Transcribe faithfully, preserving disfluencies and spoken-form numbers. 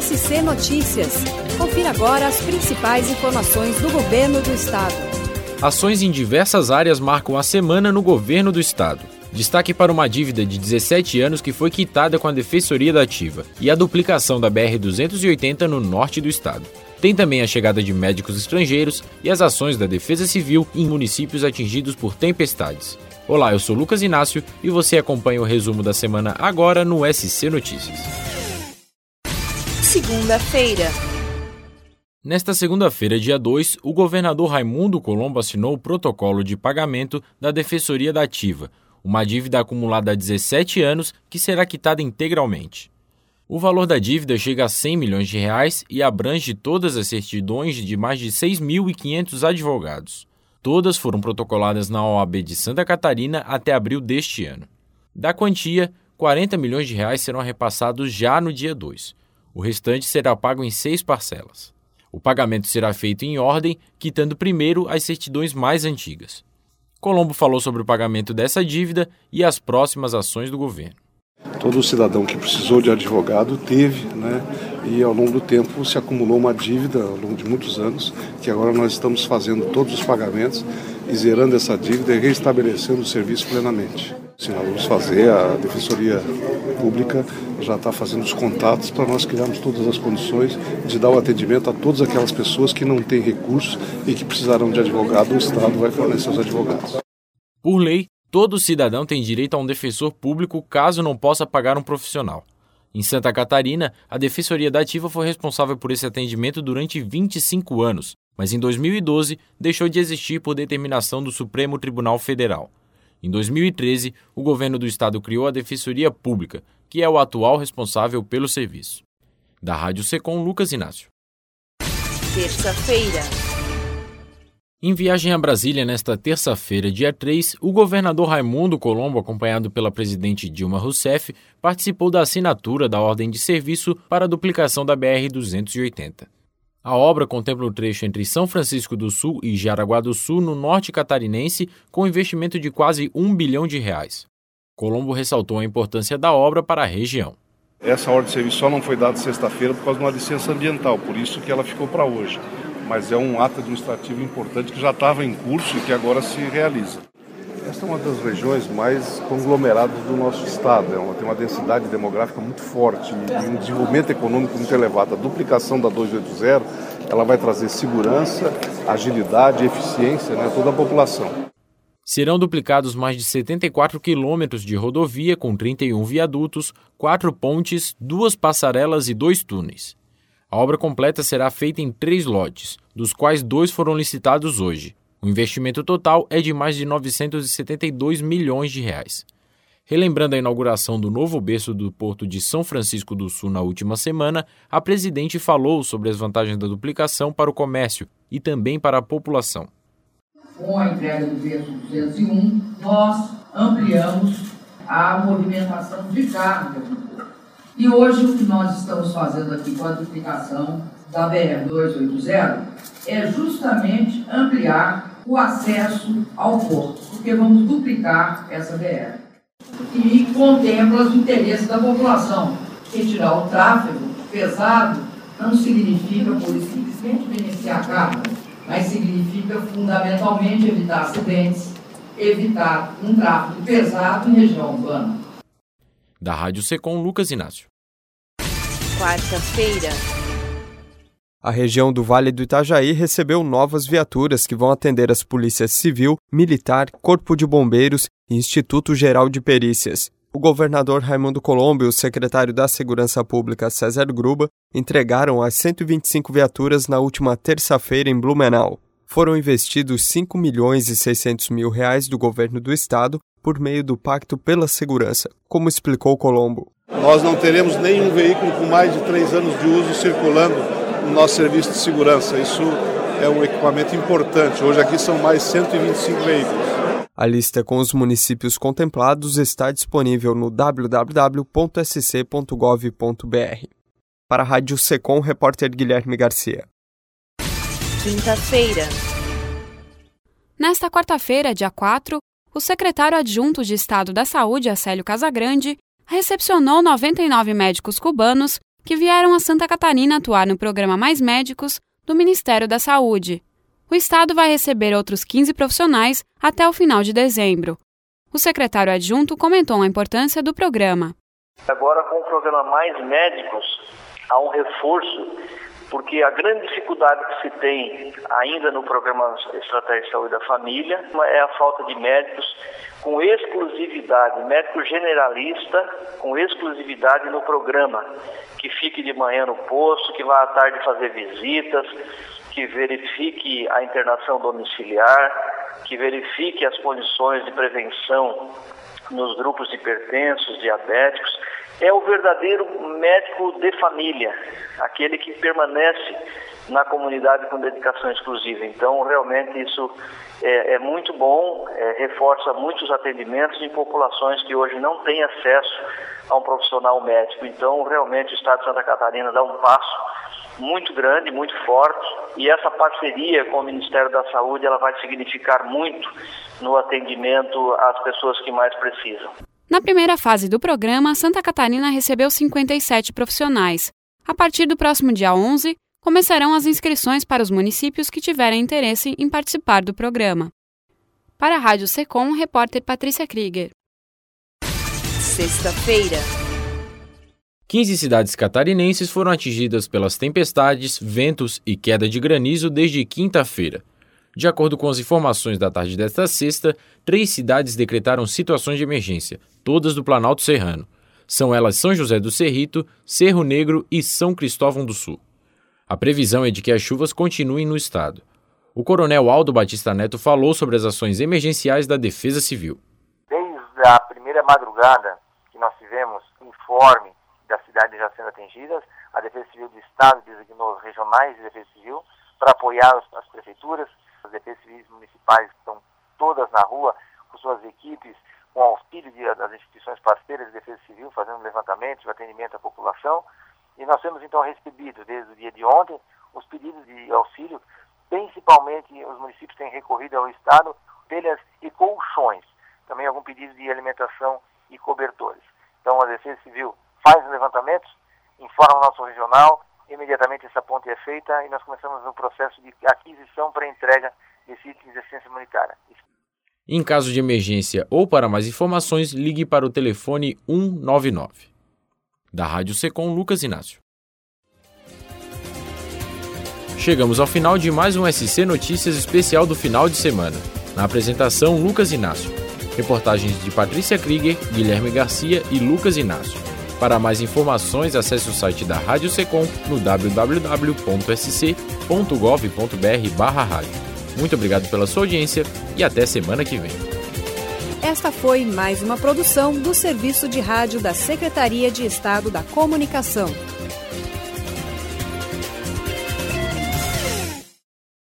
S C Notícias. Confira agora as principais informações do governo do estado. Ações em diversas áreas marcam a semana no governo do estado. Destaque para uma dívida de dezessete anos que foi quitada com a Defensoria da Ativa e a duplicação da B R duzentos e oitenta no norte do estado. Tem também a chegada de médicos estrangeiros e as ações da Defesa Civil em municípios atingidos por tempestades. Olá, eu sou Lucas Inácio e você acompanha o resumo da semana agora no S C Notícias. Segunda-feira. Nesta segunda-feira, dia dois, o governador Raimundo Colombo assinou o protocolo de pagamento da Defensoria da Ativa, uma dívida acumulada há dezessete anos que será quitada integralmente. O valor da dívida chega a cem milhões de reais e abrange todas as certidões de mais de seis mil e quinhentos advogados. Todas foram protocoladas na O A B de Santa Catarina até abril deste ano. Da quantia, quarenta milhões de reais serão repassados já no dia dois. O restante será pago em seis parcelas. O pagamento será feito em ordem, quitando primeiro as certidões mais antigas. Colombo falou sobre o pagamento dessa dívida e as próximas ações do governo. Todo cidadão que precisou de advogado teve, né? E ao longo do tempo se acumulou uma dívida ao longo de muitos anos, que agora nós estamos fazendo todos os pagamentos e zerando essa dívida e restabelecendo o serviço plenamente. Sim, nós vamos fazer, a Defensoria Pública já está fazendo os contatos para nós criarmos todas as condições de dar o atendimento a todas aquelas pessoas que não têm recursos e que precisarão de advogado. O Estado vai fornecer os advogados. Por lei, todo cidadão tem direito a um defensor público caso não possa pagar um profissional. Em Santa Catarina, a Defensoria da Ativa foi responsável por esse atendimento durante vinte e cinco anos, mas em dois mil e doze deixou de existir por determinação do Supremo Tribunal Federal. Em dois mil e treze, o governo do estado criou a Defensoria Pública, que é o atual responsável pelo serviço. Da Rádio Secom, Lucas Inácio. Terça-feira. Em viagem a Brasília nesta terça-feira, dia três, o governador Raimundo Colombo, acompanhado pela presidente Dilma Rousseff, participou da assinatura da ordem de serviço para a duplicação da B R duzentos e oitenta. A obra contempla o trecho entre São Francisco do Sul e Jaraguá do Sul, no norte catarinense, com investimento de quase um bilhão de reais. Colombo ressaltou a importância da obra para a região. Essa ordem de serviço só não foi dada sexta-feira por causa de uma licença ambiental, por isso que ela ficou para hoje. Mas é um ato administrativo importante que já estava em curso e que agora se realiza. Esta é uma das regiões mais conglomeradas do nosso estado, é uma, tem uma densidade demográfica muito forte e um desenvolvimento econômico muito elevado. A duplicação da duzentos e oitenta, ela vai trazer segurança, agilidade e eficiência, né, a toda a população. Serão duplicados mais de setenta e quatro quilômetros de rodovia com trinta e um viadutos, quatro pontes, duas passarelas e dois túneis. A obra completa será feita em três lotes, dos quais dois foram licitados hoje. O investimento total é de mais de novecentos e setenta e dois milhões de reais. Relembrando a inauguração do novo berço do Porto de São Francisco do Sul na última semana, a presidente falou sobre as vantagens da duplicação para o comércio e também para a população. Com a entrega do berço duzentos e um, nós ampliamos a movimentação de carga no Porto. E hoje o que nós estamos fazendo aqui com a duplicação da B R duzentos e oitenta é justamente ampliar o acesso ao porto, porque vamos duplicar essa B R. E contempla os interesses da população. Retirar o tráfego pesado não significa, por isso, simplesmente beneficiar a carga, mas significa fundamentalmente evitar acidentes, evitar um tráfego pesado em região urbana. Da Rádio Secom, Lucas Inácio. Quarta-feira. A região do Vale do Itajaí recebeu novas viaturas que vão atender as polícias civil, militar, corpo de bombeiros e Instituto Geral de Perícias. O governador Raimundo Colombo e o secretário da Segurança Pública, César Gruba, entregaram as cento e vinte e cinco viaturas na última terça-feira em Blumenau. Foram investidos cinco milhões e seiscentos mil reais do governo do estado por meio do Pacto pela Segurança, como explicou Colombo. Nós não teremos nenhum veículo com mais de três anos de uso circulando no nosso serviço de segurança. Isso é um equipamento importante. Hoje aqui são mais cento e vinte e cinco veículos. A lista com os municípios contemplados está disponível no w w w ponto s c ponto gov ponto b r. Para a Rádio Secom, repórter Guilherme Garcia. Quinta-feira. Nesta quarta-feira, dia quatro, o secretário adjunto de Estado da Saúde, Acélio Casagrande, recepcionou noventa e nove médicos cubanos que vieram a Santa Catarina atuar no programa Mais Médicos do Ministério da Saúde. O estado vai receber outros quinze profissionais até o final de dezembro. O secretário adjunto comentou a importância do programa. Agora, com o programa Mais Médicos, há um reforço, porque a grande dificuldade que se tem ainda no programa Estratégia de Saúde da Família é a falta de médicos com exclusividade, médico generalista com exclusividade no programa, que fique de manhã no posto, que vá à tarde fazer visitas, que verifique a internação domiciliar, que verifique as condições de prevenção nos grupos hipertensos, diabéticos. É o verdadeiro médico de família, aquele que permanece na comunidade com dedicação exclusiva. Então, realmente, isso é, é muito bom, é, reforça muitos atendimentos em populações que hoje não têm acesso a um profissional médico. Então, realmente, o Estado de Santa Catarina dá um passo muito grande, muito forte, e essa parceria com o Ministério da Saúde ela vai significar muito no atendimento às pessoas que mais precisam. Na primeira fase do programa, Santa Catarina recebeu cinquenta e sete profissionais. A partir do próximo dia onze, começarão as inscrições para os municípios que tiverem interesse em participar do programa. Para a Rádio Secom, repórter Patrícia Krieger. Sexta-feira. quinze cidades catarinenses foram atingidas pelas tempestades, ventos e queda de granizo desde quinta-feira. De acordo com as informações da tarde desta sexta, três cidades decretaram situações de emergência, todas do Planalto Serrano. São elas São José do Cerrito, Cerro Negro e São Cristóvão do Sul. A previsão é de que as chuvas continuem no estado. O coronel Aldo Batista Neto falou sobre as ações emergenciais da Defesa Civil. Desde a primeira madrugada que nós tivemos informe das cidades já sendo atingidas, a Defesa Civil do Estado designou os regionais de Defesa Civil para apoiar as prefeituras. As defesas civis municipais estão todas na rua com suas equipes, com auxílio de, das instituições parceiras de defesa civil, fazendo levantamento de atendimento à população. E nós temos então recebido, desde o dia de ontem, os pedidos de auxílio, principalmente os municípios têm recorrido ao Estado, telhas e colchões, também algum pedido de alimentação e cobertores. Então a Defesa Civil faz os levantamentos, informa o nosso regional, imediatamente essa ponte é feita e nós começamos no processo de aquisição para entrega desse item de assistência humanitária. Em caso de emergência ou para mais informações, ligue para o telefone um nove nove. Da Rádio Secom, Lucas Inácio. Chegamos ao final de mais um S C Notícias especial do final de semana. Na apresentação, Lucas Inácio. Reportagens de Patrícia Krieger, Guilherme Garcia e Lucas Inácio. Para mais informações, acesse o site da Rádio Secom no w w w ponto s c ponto gov ponto b r barra rádio. Muito obrigado pela sua audiência e até semana que vem. Esta foi mais uma produção do Serviço de Rádio da Secretaria de Estado da Comunicação.